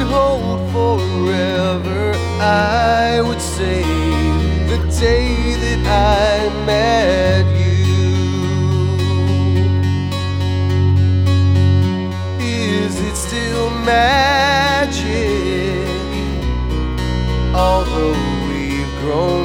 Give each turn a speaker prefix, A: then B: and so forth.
A: hold forever, I would say the day that I met you. Is it still magic, although we've grown